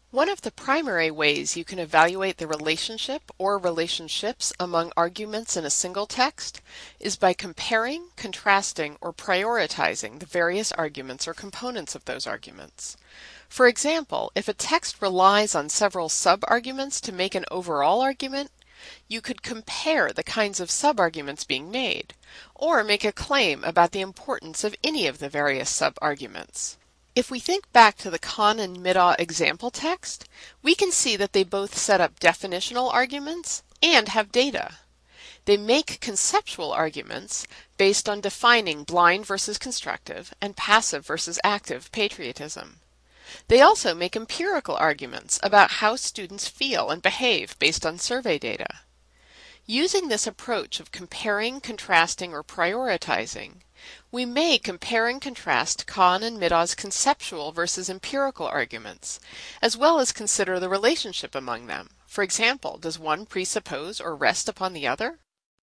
One of the primary ways you can evaluate the relationship or relationships among arguments in a single text is by comparing, contrasting, or prioritizing the various arguments or components of those arguments. For example, if a text relies on several sub-arguments to make an overall argument, you could compare the kinds of sub-arguments being made, or make a claim about the importance of any of the various sub-arguments. If we think back to the Kahn and Middaugh example text, we can see that they both set up definitional arguments and have data. They make conceptual arguments based on defining blind versus constructive and passive versus active patriotism. They also make empirical arguments about how students feel and behave based on survey data. Using this approach of comparing, contrasting, or prioritizing, we may compare and contrast Kahn and Middaugh's conceptual versus empirical arguments, as well as consider the relationship among them. For example, does one presuppose or rest upon the other?